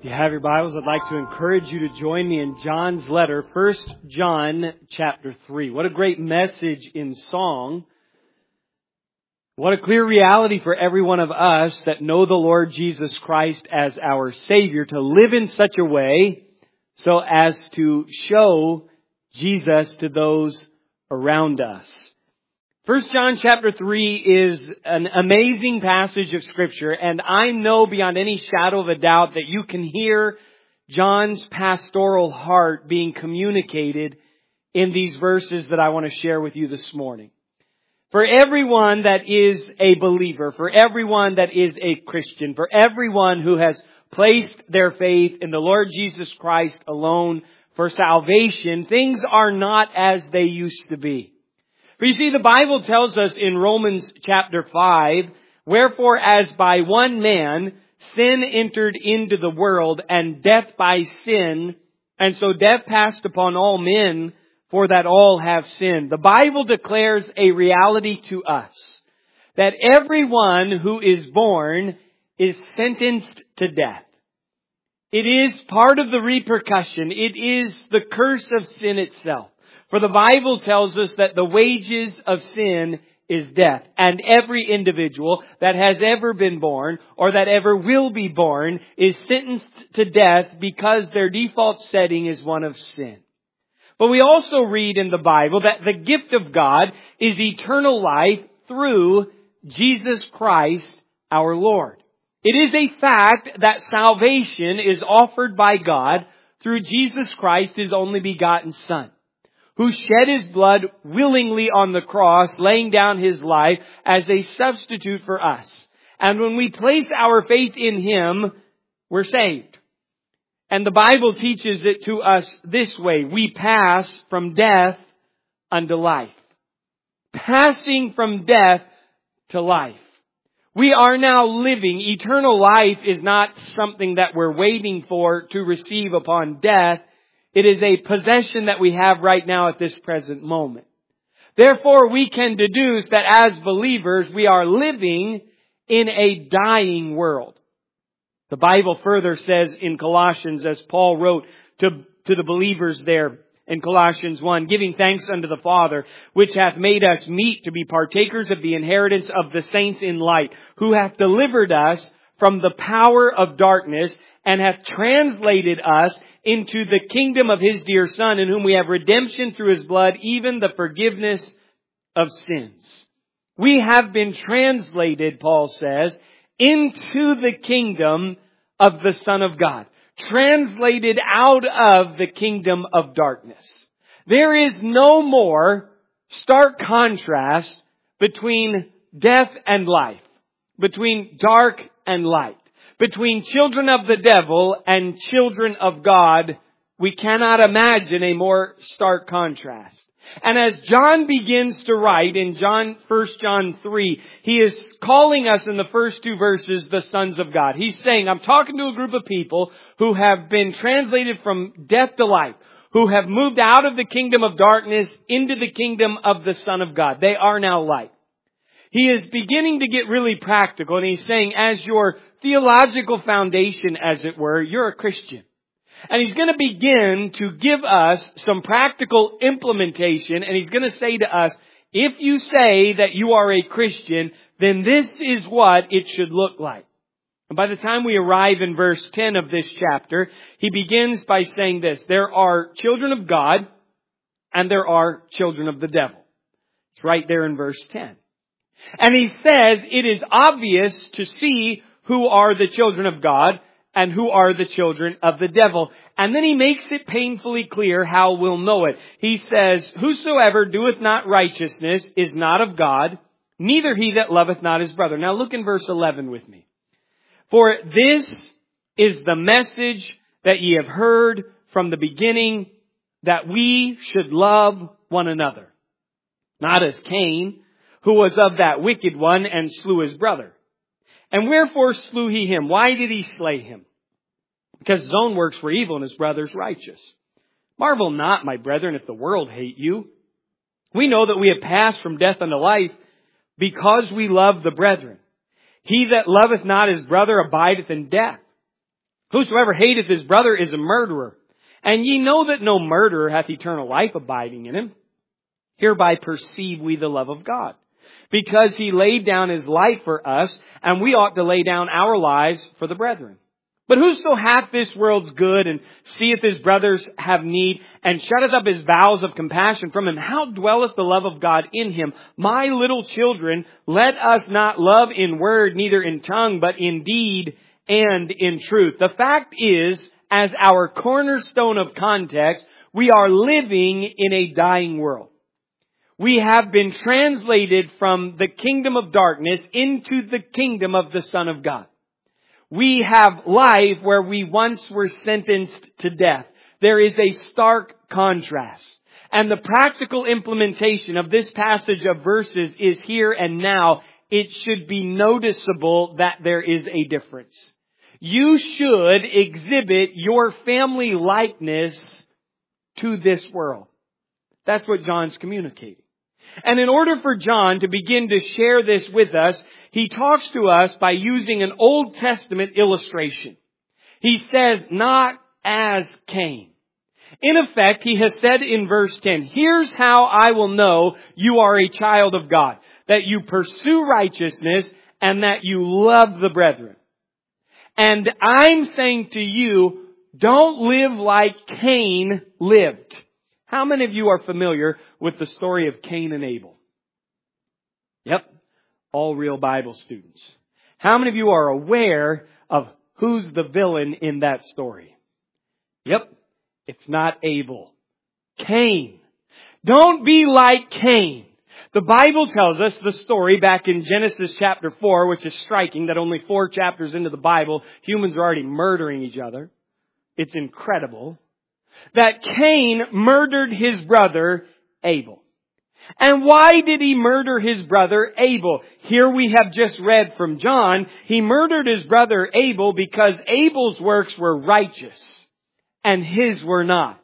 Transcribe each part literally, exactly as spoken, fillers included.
If you have your Bibles, I'd like to encourage you to join me in John's letter, First John chapter three. What a great message in song. What a clear reality for every one of us that know the Lord Jesus Christ as our Savior, to live in such a way so as to show Jesus to those around us. First John chapter three is an amazing passage of Scripture, and I know beyond any shadow of a doubt that you can hear John's pastoral heart being communicated in these verses that I want to share with you this morning. For everyone that is a believer, for everyone that is a Christian, for everyone who has placed their faith in the Lord Jesus Christ alone for salvation, things are not as they used to be. For you see, the Bible tells us in Romans chapter five, wherefore as by one man sin entered into the world, and death by sin, and so death passed upon all men, for that all have sinned. The Bible declares a reality to us, that everyone who is born is sentenced to death. It is part of the repercussion. It is the curse of sin itself. For the Bible tells us that the wages of sin is death. And every individual that has ever been born or that ever will be born is sentenced to death because their default setting is one of sin. But we also read in the Bible that the gift of God is eternal life through Jesus Christ our Lord. It is a fact that salvation is offered by God through Jesus Christ, His only begotten Son, who shed His blood willingly on the cross, laying down His life as a substitute for us. And when we place our faith in Him, we're saved. And the Bible teaches it to us this way: we pass from death unto life. Passing from death to life. We are now living. Eternal life is not something that we're waiting for to receive upon death. It is a possession that we have right now at this present moment. Therefore, we can deduce that as believers, we are living in a dying world. The Bible further says in Colossians, as Paul wrote to, to the believers there in Colossians one, giving thanks unto the Father, which hath made us meet to be partakers of the inheritance of the saints in light, who hath delivered us from the power of darkness, and hath translated us into the kingdom of His dear Son, in whom we have redemption through His blood, even the forgiveness of sins. We have been translated, Paul says, into the kingdom of the Son of God. Translated out of the kingdom of darkness. There is no more stark contrast between death and life, between dark and light, between children of the devil and children of God. We cannot imagine a more stark contrast. And as John begins to write in John, First John three, he is calling us in the first two verses the sons of God. He's saying, I'm talking to a group of people who have been translated from death to life, who have moved out of the kingdom of darkness into the kingdom of the Son of God. They are now light. He is beginning to get really practical, and he's saying, as your theological foundation, as it were, you're a Christian. And he's going to begin to give us some practical implementation, and he's going to say to us, if you say that you are a Christian, then this is what it should look like. And by the time we arrive in verse ten of this chapter, he begins by saying this: there are children of God and there are children of the devil. It's right there in verse ten. And he says it is obvious to see who are the children of God and who are the children of the devil. And then he makes it painfully clear how we'll know it. He says, whosoever doeth not righteousness is not of God, neither he that loveth not his brother. Now look in verse eleven with me. For this is the message that ye have heard from the beginning, that we should love one another. Not as Cain, who was of that wicked one, and slew his brother. And wherefore slew he him? Why did he slay him? Because his own works were evil and his brother's righteous. Marvel not, my brethren, if the world hate you. We know that we have passed from death unto life because we love the brethren. He that loveth not his brother abideth in death. Whosoever hateth his brother is a murderer. And ye know that no murderer hath eternal life abiding in him. Hereby perceive we the love of God, because He laid down His life for us, and we ought to lay down our lives for the brethren. But whoso hath this world's good, and seeth his brothers have need, and shutteth up his bowels of compassion from him, how dwelleth the love of God in him? My little children, let us not love in word, neither in tongue, but in deed and in truth. The fact is, as our cornerstone of context, we are living in a dying world. We have been translated from the kingdom of darkness into the kingdom of the Son of God. We have life where we once were sentenced to death. There is a stark contrast. And the practical implementation of this passage of verses is here and now. It should be noticeable that there is a difference. You should exhibit your family likeness to this world. That's what John's communicating. And in order for John to begin to share this with us, he talks to us by using an Old Testament illustration. He says, not as Cain. In effect, he has said in verse ten, here's how I will know you are a child of God, that you pursue righteousness and that you love the brethren. And I'm saying to you, don't live like Cain lived. How many of you are familiar with the story of Cain and Abel? Yep. All real Bible students. How many of you are aware of who's the villain in that story? Yep. It's not Abel. Cain. Don't be like Cain. The Bible tells us the story back in Genesis chapter four, which is striking that only four chapters into the Bible, humans are already murdering each other. It's incredible. That Cain murdered his brother Abel. And why did he murder his brother Abel? Here we have just read from John, he murdered his brother Abel because Abel's works were righteous and his were not.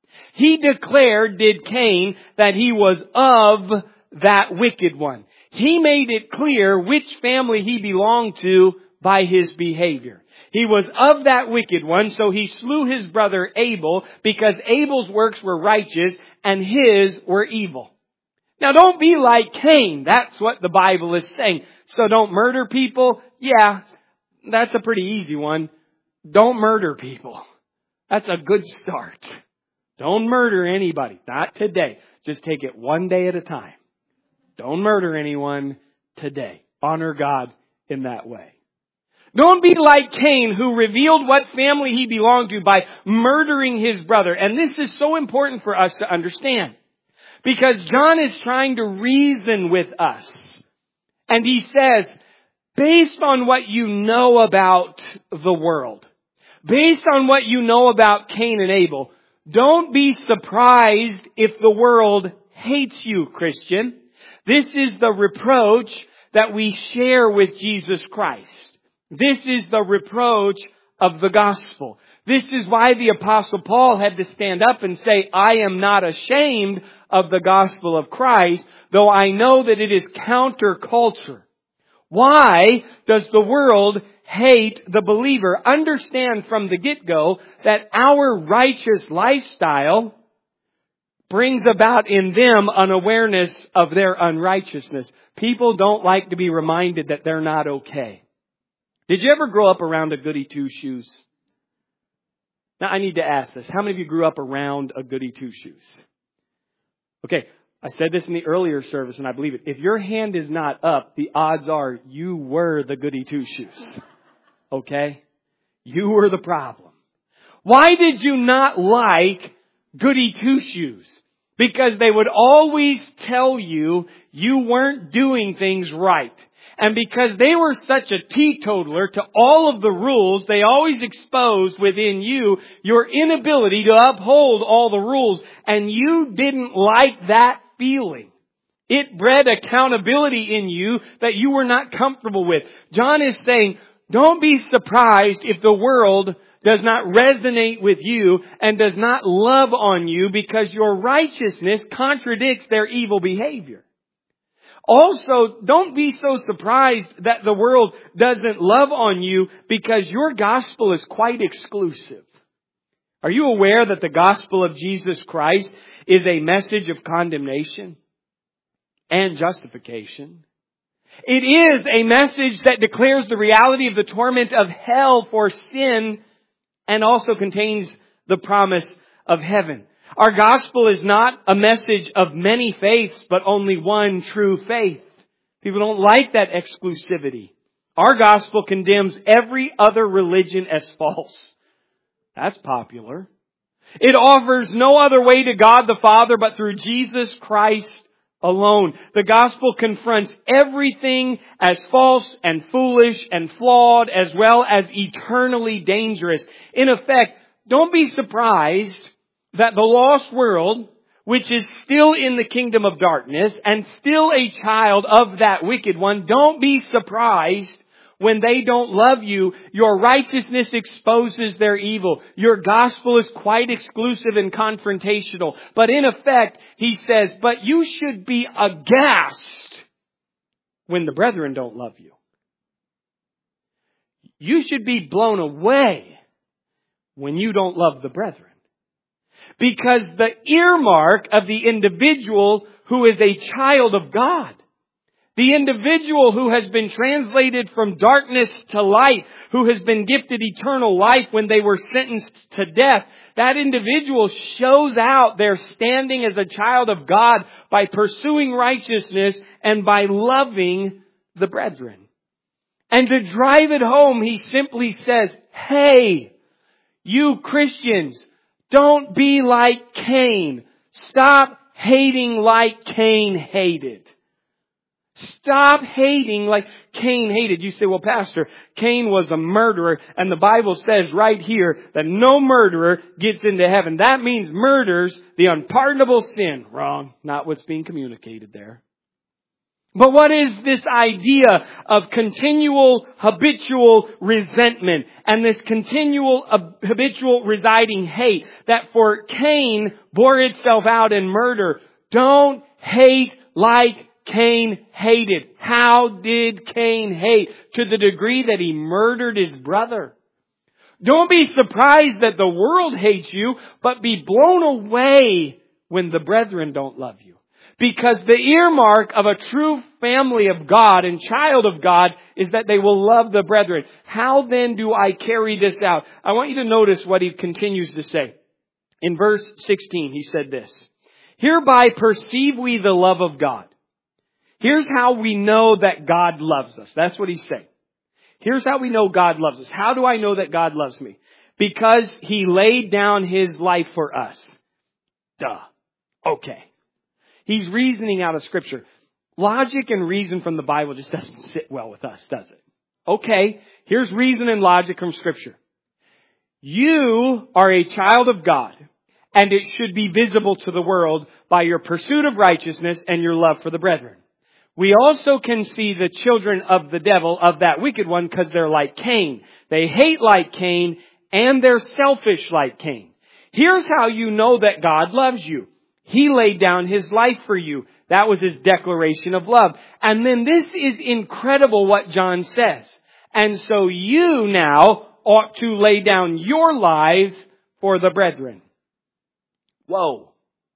He declared, did Cain, that he was of that wicked one. He made it clear which family he belonged to by his behavior. He was of that wicked one, so he slew his brother Abel because Abel's works were righteous and his were evil. Now don't be like Cain. That's what the Bible is saying. So don't murder people. Yeah, that's a pretty easy one. Don't murder people. That's a good start. Don't murder anybody. Not today. Just take it one day at a time. Don't murder anyone today. Honor God in that way. Don't be like Cain, who revealed what family he belonged to by murdering his brother. And this is so important for us to understand. Because John is trying to reason with us. And he says, based on what you know about the world, based on what you know about Cain and Abel, don't be surprised if the world hates you, Christian. This is the reproach that we share with Jesus Christ. This is the reproach of the gospel. This is why the Apostle Paul had to stand up and say, I am not ashamed of the gospel of Christ, though I know that it is counterculture. Why does the world hate the believer? Understand from the get-go that our righteous lifestyle brings about in them an awareness of their unrighteousness. People don't like to be reminded that they're not okay. Did you ever grow up around a goody two-shoes? Now I need to ask this. How many of you grew up around a goody two-shoes? Okay, I said this in the earlier service and I believe it. If your hand is not up, the odds are you were the goody two-shoes. Okay? You were the problem. Why did you not like goody two-shoes? Because they would always tell you you weren't doing things right. And because they were such a teetotaler to all of the rules, they always exposed within you your inability to uphold all the rules. And you didn't like that feeling. It bred accountability in you that you were not comfortable with. John is saying, don't be surprised if the world does not resonate with you and does not love on you because your righteousness contradicts their evil behavior. Also, don't be so surprised that the world doesn't love on you, because your gospel is quite exclusive. Are you aware that the gospel of Jesus Christ is a message of condemnation and justification? It is a message that declares the reality of the torment of hell for sin, and also contains the promise of heaven. Our gospel is not a message of many faiths, but only one true faith. People don't like that exclusivity. Our gospel condemns every other religion as false. That's popular. It offers no other way to God the Father but through Jesus Christ alone. The gospel confronts everything as false and foolish and flawed, as well as eternally dangerous. In effect, don't be surprised that the lost world, which is still in the kingdom of darkness and still a child of that wicked one, don't be surprised when they don't love you. Your righteousness exposes their evil. Your gospel is quite exclusive and confrontational. But in effect, he says, but you should be aghast when the brethren don't love you. You should be blown away when you don't love the brethren. Because the earmark of the individual who is a child of God, the individual who has been translated from darkness to light, who has been gifted eternal life when they were sentenced to death, that individual shows out their standing as a child of God by pursuing righteousness and by loving the brethren. And to drive it home, he simply says, hey, you Christians, don't be like Cain. Stop hating like Cain hated. Stop hating like Cain hated. You say, well, Pastor, Cain was a murderer, and the Bible says right here that no murderer gets into heaven. That means murder's the unpardonable sin. Wrong. Not what's being communicated there. But what is this idea of continual habitual resentment and this continual uh, habitual residing hate that for Cain bore itself out in murder? Don't hate like Cain hated. How did Cain hate? To the degree that he murdered his brother. Don't be surprised that the world hates you, but be blown away when the brethren don't love you. Because the earmark of a true family of God and child of God is that they will love the brethren. How then do I carry this out? I want you to notice what he continues to say. In verse sixteen, he said this. Hereby perceive we the love of God. Here's how we know that God loves us. That's what he's saying. Here's how we know God loves us. How do I know that God loves me? Because he laid down his life for us. Duh. Okay. He's reasoning out of Scripture. Logic and reason from the Bible just doesn't sit well with us, does it? Okay, here's reason and logic from Scripture. You are a child of God, and it should be visible to the world by your pursuit of righteousness and your love for the brethren. We also can see the children of the devil, of that wicked one, because they're like Cain. They hate like Cain, and they're selfish like Cain. Here's how you know that God loves you. He laid down his life for you. That was his declaration of love. And then this is incredible what John says. And so you now ought to lay down your lives for the brethren. Whoa.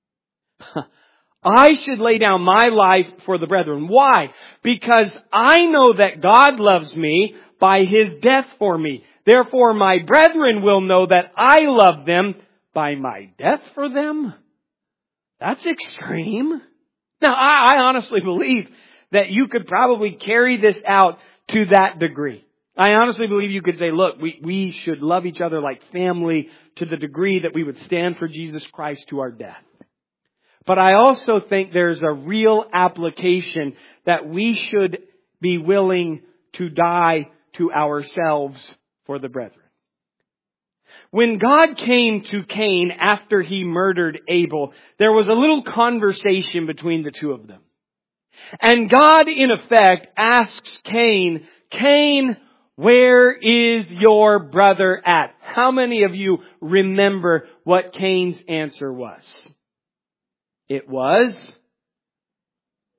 I should lay down my life for the brethren. Why? Because I know that God loves me by his death for me. Therefore, my brethren will know that I love them by my death for them. That's extreme. Now, I, I honestly believe that you could probably carry this out to that degree. I honestly believe you could say, look, we, we should love each other like family to the degree that we would stand for Jesus Christ to our death. But I also think there's a real application that we should be willing to die to ourselves for the brethren. When God came to Cain after he murdered Abel, there was a little conversation between the two of them. And God, in effect, asks Cain, Cain, where is your brother at? How many of you remember what Cain's answer was? It was,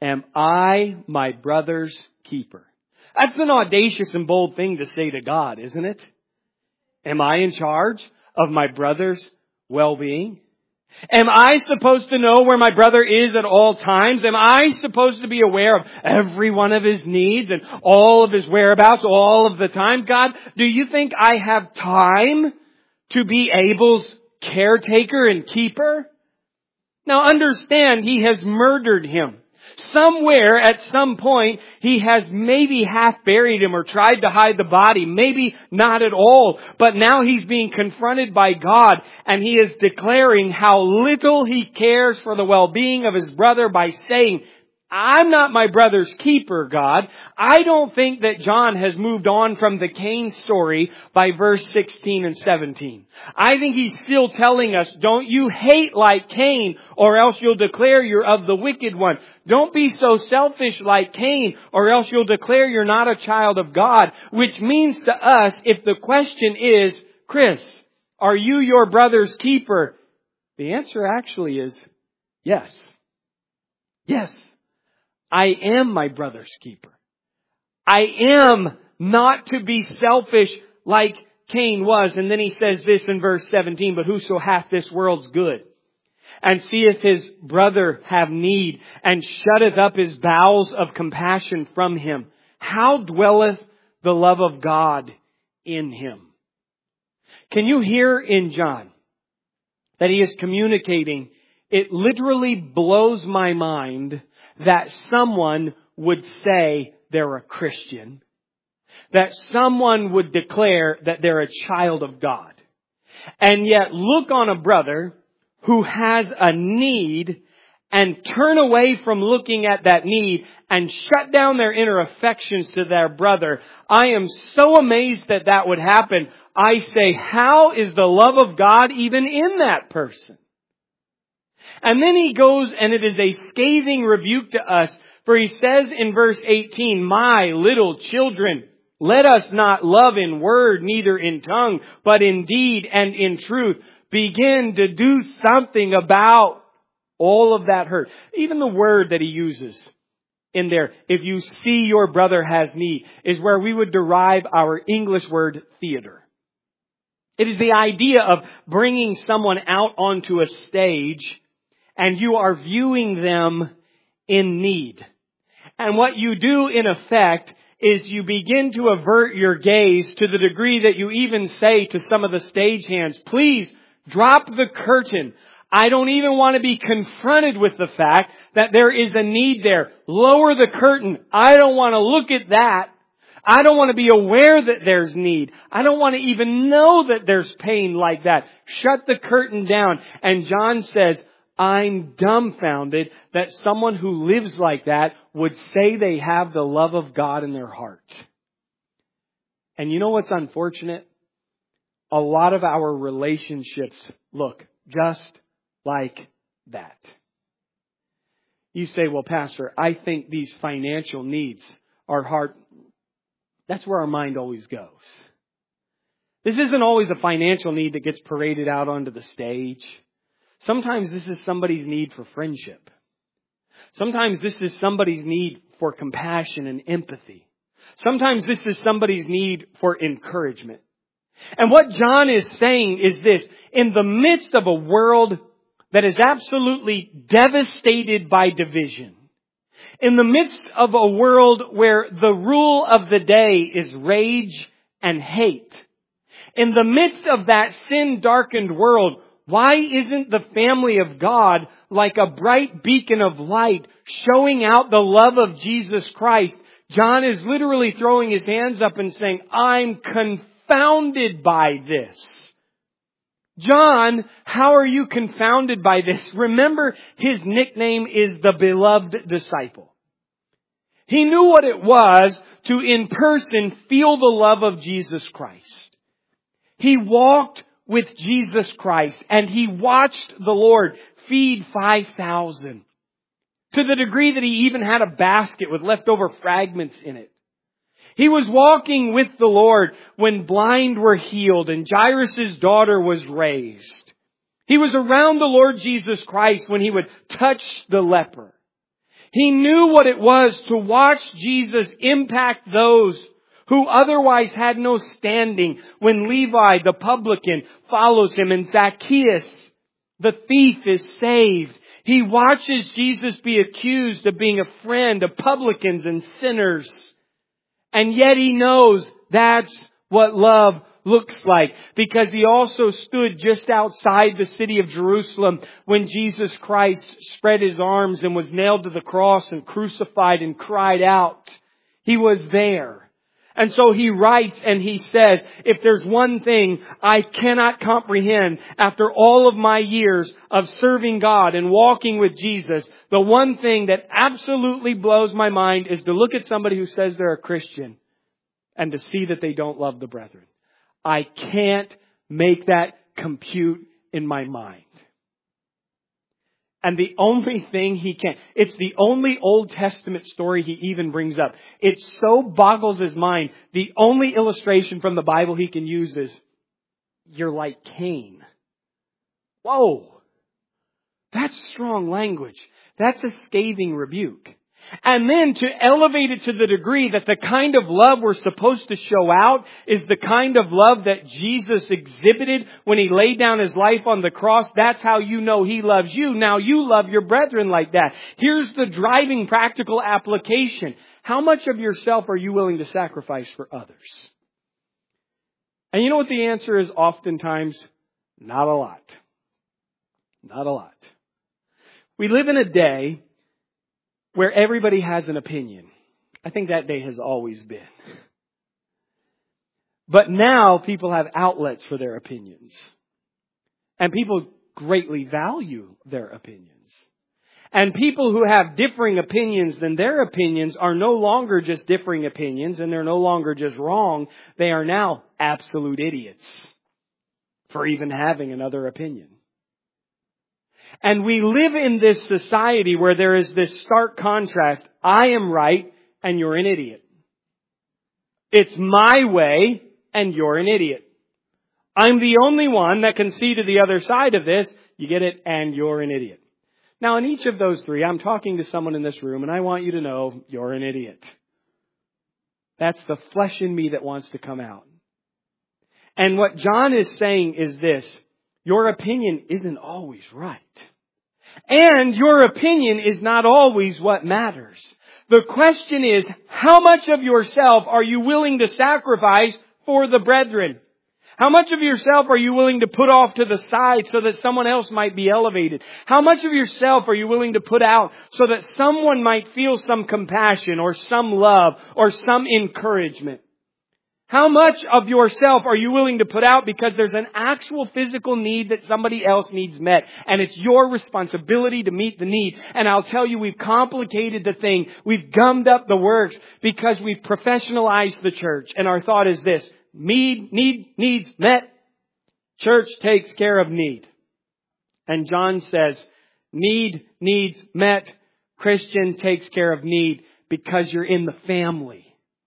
am I my brother's keeper? That's an audacious and bold thing to say to God, isn't it? Am I in charge of my brother's well-being? Am I supposed to know where my brother is at all times? Am I supposed to be aware of every one of his needs and all of his whereabouts all of the time? God, do you think I have time to be Abel's caretaker and keeper? Now understand, he has murdered him. Somewhere at some point he has maybe half buried him or tried to hide the body. Maybe not at all. But now he's being confronted by God and he is declaring how little he cares for the well-being of his brother by saying, I'm not my brother's keeper, God. I don't think that John has moved on from the Cain story by verse sixteen and seventeen. I think he's still telling us, don't you hate like Cain, or else you'll declare you're of the wicked one. Don't be so selfish like Cain, or else you'll declare you're not a child of God. Which means to us, if the question is, Chris, are you your brother's keeper? The answer actually is yes. Yes. I am my brother's keeper. I am not to be selfish like Cain was. And then he says this in verse seventeen, but whoso hath this world's good, and seeth his brother have need, and shutteth up his bowels of compassion from him, how dwelleth the love of God in him? Can you hear in John that he is communicating? It literally blows my mind that someone would say they're a Christian. That someone would declare that they're a child of God. And yet look on a brother who has a need and turn away from looking at that need and shut down their inner affections to their brother. I am so amazed that that would happen. I say, how is the love of God even in that person? And then he goes, and it is a scathing rebuke to us, for he says in verse eighteen, my little children, let us not love in word, neither in tongue, but in deed and in truth. Begin to do something about all of that hurt. Even the word that he uses in there, if you see your brother has need, is where we would derive our English word theater. It is the idea of bringing someone out onto a stage and you are viewing them in need. And what you do in effect is you begin to avert your gaze to the degree that you even say to some of the stagehands, please drop the curtain. I don't even want to be confronted with the fact that there is a need there. Lower the curtain. I don't want to look at that. I don't want to be aware that there's need. I don't want to even know that there's pain like that. Shut the curtain down. And John says, I'm dumbfounded that someone who lives like that would say they have the love of God in their heart. And you know what's unfortunate? A lot of our relationships look just like that. You say, well, Pastor, I think these financial needs are hard. That's where our mind always goes. This isn't always a financial need that gets paraded out onto the stage. Sometimes this is somebody's need for friendship. Sometimes this is somebody's need for compassion and empathy. Sometimes this is somebody's need for encouragement. And what John is saying is this: in the midst of a world that is absolutely devastated by division, in the midst of a world where the rule of the day is rage and hate, in the midst of that sin-darkened world, why isn't the family of God like a bright beacon of light showing out the love of Jesus Christ? John is literally throwing his hands up and saying, I'm confounded by this. John, how are you confounded by this? Remember, his nickname is the beloved disciple. He knew what it was to in person feel the love of Jesus Christ. He walked with Jesus Christ and he watched the Lord feed five thousand to the degree that he even had a basket with leftover fragments in it. He was walking with the Lord when blind were healed and Jairus' daughter was raised. He was around the Lord Jesus Christ when he would touch the leper. He knew what it was to watch Jesus impact those who otherwise had no standing when Levi, the publican, follows him and Zacchaeus, the thief, is saved. He watches Jesus be accused of being a friend of publicans and sinners. And yet he knows that's what love looks like, because he also stood just outside the city of Jerusalem when Jesus Christ spread His arms and was nailed to the cross and crucified and cried out. He was there. And so he writes and he says, if there's one thing I cannot comprehend after all of my years of serving God and walking with Jesus, the one thing that absolutely blows my mind is to look at somebody who says they're a Christian and to see that they don't love the brethren. I can't make that compute in my mind. And the only thing he can, it's the only Old Testament story he even brings up. It so boggles his mind. The only illustration from the Bible he can use is, you're like Cain. Whoa. That's strong language. That's a scathing rebuke. And then to elevate it to the degree that the kind of love we're supposed to show out is the kind of love that Jesus exhibited when He laid down His life on the cross. That's how you know He loves you. Now you love your brethren like that. Here's the driving practical application. How much of yourself are you willing to sacrifice for others? And you know what the answer is oftentimes? Not a lot. Not a lot. We live in a day where everybody has an opinion. I think that day has always been. But now people have outlets for their opinions. And people greatly value their opinions. And people who have differing opinions than their opinions are no longer just differing opinions, and they're no longer just wrong. They are now absolute idiots for even having another opinion. And we live in this society where there is this stark contrast. I am right and you're an idiot. It's my way and you're an idiot. I'm the only one that can see to the other side of this. You get it? And you're an idiot. Now, in each of those three, I'm talking to someone in this room and I want you to know you're an idiot. That's the flesh in me that wants to come out. And what John is saying is this. Your opinion isn't always right. And your opinion is not always what matters. The question is, how much of yourself are you willing to sacrifice for the brethren? How much of yourself are you willing to put off to the side so that someone else might be elevated? How much of yourself are you willing to put out so that someone might feel some compassion or some love or some encouragement? How much of yourself are you willing to put out because there's an actual physical need that somebody else needs met, and it's your responsibility to meet the need? And I'll tell you, we've complicated the thing. We've gummed up the works because we've professionalized the church. And our thought is this: need, need, needs met. Church takes care of need. And John says, need, needs met. Christian takes care of need because you're in the family.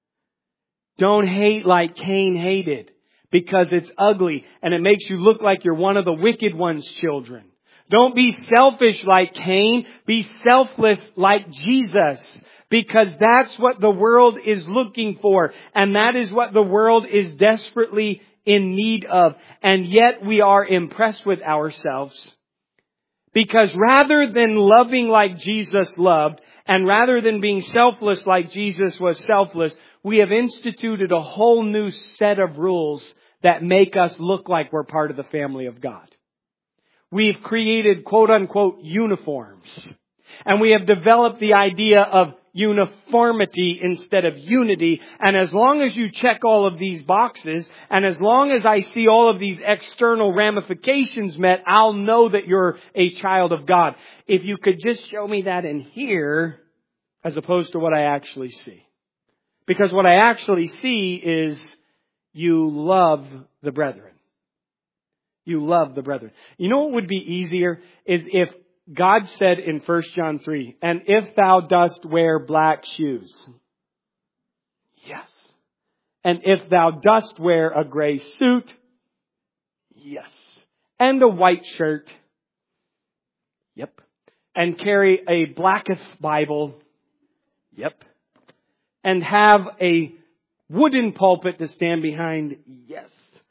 Don't hate like Cain hated, because it's ugly and it makes you look like you're one of the wicked one's children. Don't be selfish like Cain. Be selfless like Jesus, because that's what the world is looking for. And that is what the world is desperately in need of. And yet we are impressed with ourselves, because rather than loving like Jesus loved, and rather than being selfless like Jesus was selfless, we have instituted a whole new set of rules that make us look like we're part of the family of God. We've created quote unquote uniforms. And we have developed the idea of uniformity instead of unity. And as long as you check all of these boxes, and as long as I see all of these external ramifications met, I'll know that you're a child of God. If you could just show me that in here, as opposed to what I actually see. Because what I actually see is you love the brethren. You love the brethren. You know what would be easier is if God said in First John three, and if thou dost wear black shoes. Yes. And if thou dost wear a gray suit. Yes. And a white shirt. Yep. and carry a Blacketh Bible, yep, and have a wooden pulpit to stand behind, yes,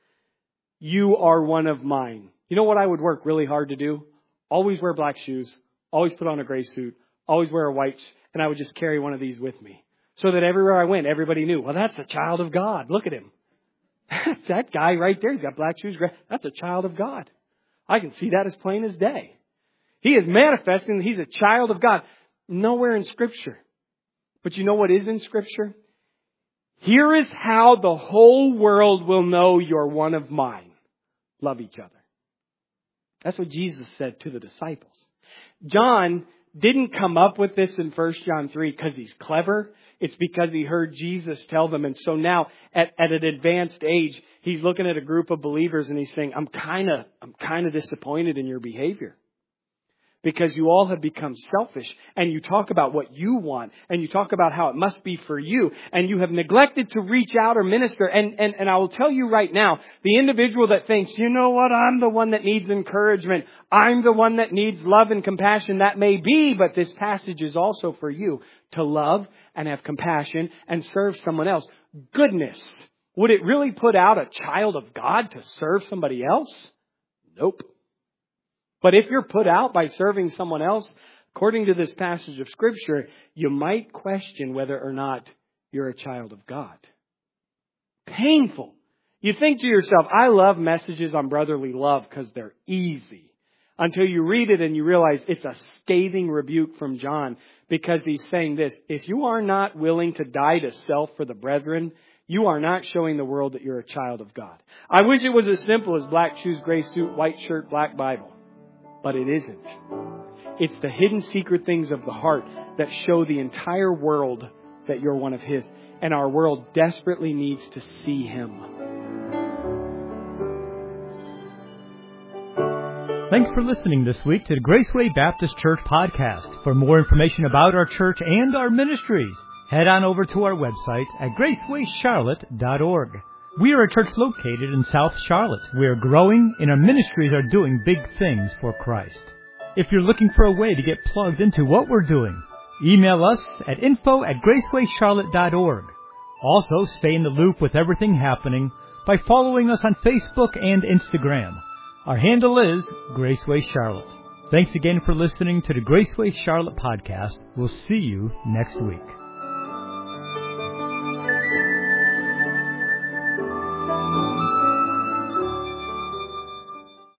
you are one of mine. You know what I would work really hard to do? Always wear black shoes, always put on a gray suit, always wear a white, and I would just carry one of these with me. So that everywhere I went, everybody knew, well, that's a child of God. Look at him. That guy right there, he's got black shoes. That's a child of God. I can see that as plain as day. He is manifesting that he's a child of God. Nowhere in Scripture. But you know what is in Scripture? Here is how the whole world will know you're one of mine. Love each other. That's what Jesus said to the disciples. John didn't come up with this in First John three because he's clever. It's because he heard Jesus tell them. And so now at, at an advanced age, he's looking at a group of believers and he's saying, I'm kind of, I'm kind of disappointed in your behavior. Because you all have become selfish and you talk about what you want and you talk about how it must be for you and you have neglected to reach out or minister. And, and, and I will tell you right now, the individual that thinks, you know what, I'm the one that needs encouragement. I'm the one that needs love and compassion. That may be, but this passage is also for you to love and have compassion and serve someone else. Goodness, would it really put out a child of God to serve somebody else? Nope. But if you're put out by serving someone else, according to this passage of Scripture, you might question whether or not you're a child of God. Painful. You think to yourself, I love messages on brotherly love because they're easy. Until you read it and you realize it's a scathing rebuke from John because he's saying this, if you are not willing to die to self for the brethren, you are not showing the world that you're a child of God. I wish it was as simple as black shoes, gray suit, white shirt, black Bible. But it isn't. It's the hidden secret things of the heart that show the entire world that you're one of His. And our world desperately needs to see Him. Thanks for listening this week to the Graceway Baptist Church podcast. For more information about our church and our ministries, head on over to our website at graceway charlotte dot org. We are a church located in South Charlotte. We are growing and our ministries are doing big things for Christ. If you're looking for a way to get plugged into what we're doing, email us at info at graceway charlotte dot org. Also, stay in the loop with everything happening by following us on Facebook and Instagram. Our handle is Graceway Charlotte. Thanks again for listening to the Graceway Charlotte podcast. We'll see you next week.